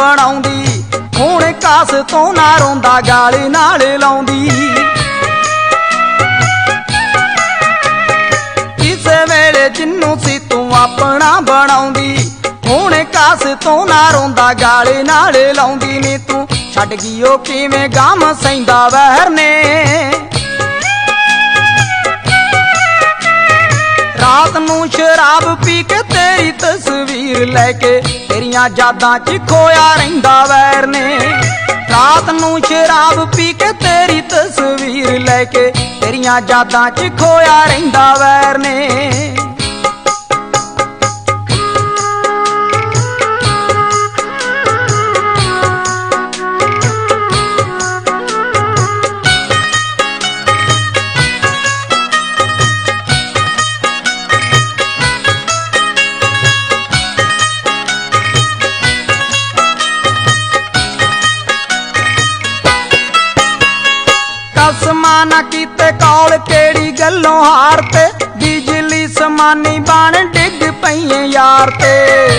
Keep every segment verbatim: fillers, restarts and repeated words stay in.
ਬਣਾਉਂਦੀ, ਹੁਣ ਕਾਸ ਤੋਂ ਨਾ ਰੋਂਦਾ ਗਾਲੀ ਨਾਲ ਲਾਉਂਦੀ। ਕਿਸੇ ਵੇਲੇ ਜਿੰਨੂੰ ਸੀ ਤੂੰ ਆਪਣਾ ਬਣਾਉਂਦੀ, ਹੁਣ ਕਾਸ ਤੋਂ ਨਾ ਰੋਂਦਾ ਗਾਲੀ ਨਾਲ ਲਾਉਂਦੀ। ਨੀ ਤੂੰ ਛੱਡ ਗਈ ਉਹ ਕਿਵੇਂ ਗਮ ਸਹਿੰਦਾ ਵਹਿਰ ਨੇ। ਰਾਤ ਨੂੰ ਸ਼ਰਾਬ ਪੀ ਕੇ ਤੇਰੀ ਤਸਵੀਰ ਲੈ ਕੇ ਤੇਰੀਆਂ ਯਾਦਾਂ 'ਚ ਖੋਇਆ ਰਹਿੰਦਾ ਵੈਰ ਨੇ। ਰਾਤ ਨੂੰ ਸ਼ਰਾਬ ਪੀ ਕੇ ਤੇਰੀ ਤਸਵੀਰ ਲੈ ਕੇ ਤੇਰੀਆਂ ਯਾਦਾਂ 'ਚ ਖੋਇਆ ਰਹਿੰਦਾ ਵੈਰ ਨੇ। ਕਸਮਾਂ ਨਾ ਕੀਤੇ ਕੌਲ ਕਿਹੜੀ ਗੱਲੋਂ ਹਾਰ ਤੇ, ਬਿਜਲੀ ਸਮਾਨੀ ਬਣ ਡਿੱਗ ਪਈਏ ਯਾਰ ਤੇ।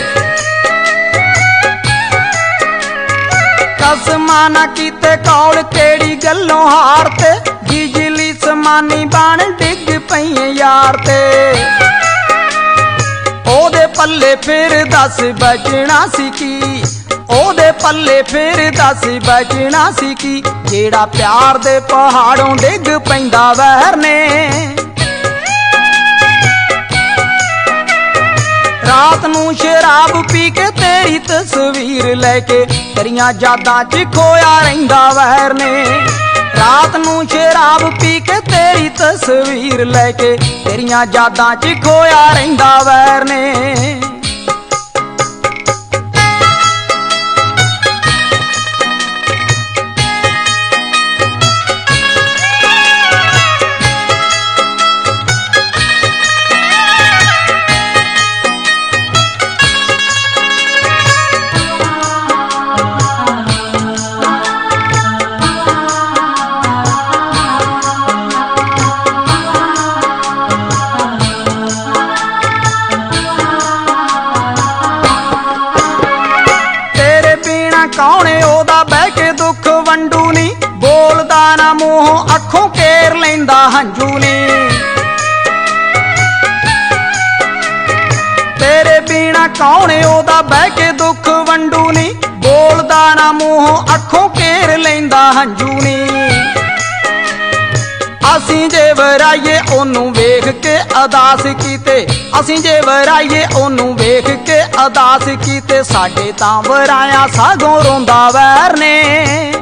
ਕਸਮਾਂ ਨਾ ਕੀਤੇ ਕੌਲ ਕਿਹੜੀ ਗੱਲੋਂ ਹਾਰ ਤੇ, ਬਿਜਲੀ ਸਮਾਨੀ ਬਣ ਡਿੱਗ ਪਈਏ ਯਾਰ ਤੇ। ਉਹਦੇ ਪੱਲੇ ਫਿਰ ਦੱਸ ਬਚਣਾ ਸੀ ਕੀ, ਉਹਦੇ ਪੱਲੇ ਫਿਰ ਦੱਸ ਬਚਣਾ ਸੀ ਕੀ, ਜਿਹੜਾ ਪਿਆਰ ਦੇ ਪਹਾੜੋਂ ਡਿੱਗ ਪੈਂਦਾ ਵਹਿਰ ਨੇ। ਰਾਤ ਨੂੰ ਸ਼ਰਾਬ ਪੀ ਕੇ ਤੇਰੀ ਤਸਵੀਰ ਲੈ ਕੇ ਤੇਰੀਆਂ ਯਾਦਾਂ 'ਚ ਖੋਇਆ ਰਹਿੰਦਾ ਵਹਿਰ ਨੇ। ਰਾਤ ਨੂੰ ਸ਼ਰਾਬ ਪੀ ਕੇ ਤੇਰੀ ਤਸਵੀਰ ਲੈ ਕੇ ਤੇਰੀਆਂ ਯਾਦਾਂ 'ਚ ਖੋਇਆ ਰਹਿੰਦਾ ਵਹਿਰ ਨੇ। ਕੌਣ ਉਹਦਾ ਬਹਿ ਕੇ ਦੁੱਖ ਵੰਡੂ ਨੀ, ਬੋਲਦਾ ਨਾ ਮੂੰਹੋਂ ਅੱਖੋਂ ਕੇਰ ਲੈਂਦਾ ਹੰਝੂ ਨੀ। ਤੇਰੇ ਬਿਨਾ ਕੌਣ ਉਹਦਾ ਬਹਿ ਕੇ ਦੁੱਖ ਵੰਡੂ ਨੀ, ਬੋਲਦਾ ਨਾ ਮੂੰਹੋਂ ਅੱਖੋਂ ਕੇਰ ਲੈਂਦਾ ਹੰਝੂ ਨੀ। ਅਸੀਂ ਜੇ ਵਰਾਈਏ ਉਹਨੂੰ ਵੇਖ ਕੇ ਅਦਾਸ ਕੀਤੇ, ਅਸੀਂ ਜੇ ਵਰਾਈਏ ਉਹਨੂੰ ਵੇਖ ਕੇ ਅਦਾਸ ਕੀਤੇ, ਸਾਡੇ ਤਾਂ ਵਰਾਇਆ ਸਾਗੋਂ ਰੋਂਦਾ ਵੈਰ ਨੇ।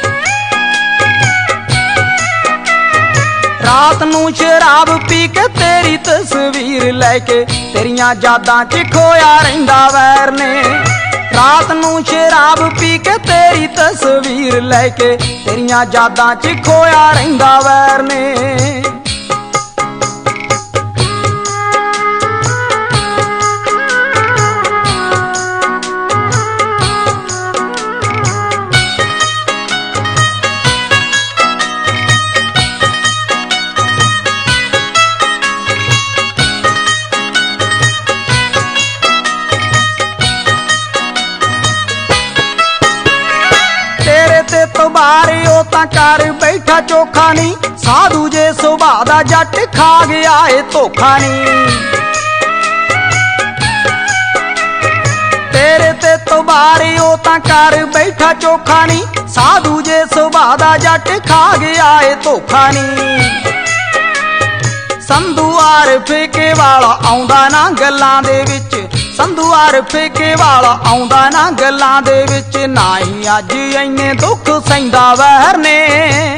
ਰਾਤ ਨੂੰ ਸ਼ਰਾਬ ਪੀ ਕੇ ਤੇਰੀ ਤਸਵੀਰ ਲੈ ਕੇ ਤੇਰੀਆਂ ਯਾਦਾਂ 'ਚ ਖੋਇਆ ਰਹਿੰਦਾ ਵੈਰ ਨੇ। ਰਾਤ ਨੂੰ ਸ਼ਰਾਬ ਪੀ ਕੇ ਤੇਰੀ ਤਸਵੀਰ ਲੈ ਕੇ ਤੇਰੀਆਂ ਯਾਦਾਂ 'ਚ ਖੋਇਆ ਰਹਿੰਦਾ ਵੈਰ ਨੇ। ਤੇ ਤਬਾਰੇ ਉਹ ਤਾਂ ਕਰ ਬੈਠਾ ਚੋਖਾ ਨੀ, ਸਾਧੂ ਜੇ ਸੁਭਾਅ ਦਾ ਜੱਟ ਖਾ ਗਿਆ ਏ ਧੋਖਾ ਨੀ। ਤੇਰੇ ਤੇ ਤਬਾਰੇ ਉਹ ਤਾਂ ਕਰ ਬੈਠਾ ਚੋਖਾ ਨੀ, ਸਾਧੂ ਜੇ ਸੁਭਾਅ ਦਾ ਜੱਟ ਖਾ ਗਿਆ ਏ ਧੋਖਾ ਨੀ। ਸੰਧੂ ਆਰ ਫੇਕੇ ਵਾਲਾ ਆਉਂਦਾ ਨਾ ਗੱਲਾਂ ਦੇ ਵਿੱਚ, ਸੰਧੂ ਆਰ ਫੇਕੇ ਵਾਲਾ ਆਉਂਦਾ ਨਾ ਗੱਲਾਂ ਦੇ ਵਿੱਚ, ਨਾ ਹੀ ਅੱਜ ਇੰਨੇ ਦੁੱਖ ਸਹਿੰਦਾ ਵਹਿਰ ਨੇ।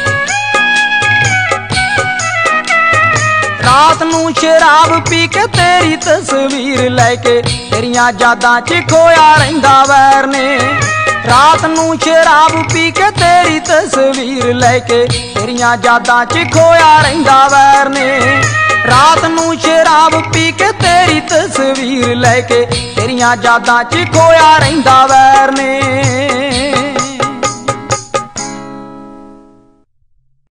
ਰਾਤ ਨੂੰ ਸ਼ਰਾਬ ਪੀ ਕੇ ਤੇਰੀ ਤਸਵੀਰ ਲੈ ਕੇ ਤੇਰੀਆਂ ਯਾਦਾਂ 'ਚ ਖੋਇਆ ਰਹਿੰਦਾ ਵਹਿਰ ਨੇ। ਰਾਤ ਨੂੰ ਸ਼ਰਾਬ ਪੀ ਕੇ ਤੇਰੀ ਤਸਵੀਰ ਲੈ ਕੇ ਤੇਰੀਆਂ ਯਾਦਾਂ 'ਚ ਖੋਇਆ ਰਹਿੰਦਾ ਵੈਰ ਨੇ। ਰਾਤ ਨੂੰ ਸ਼ਰਾਬ ਪੀ ਕੇ ਤੇਰੀ ਤਸਵੀਰ ਲੈ ਕੇ ਤੇਰੀਆਂ ਯਾਦਾਂ 'ਚ ਖੋਇਆ ਰਹਿੰਦਾ ਵੈਰ ਨੇ।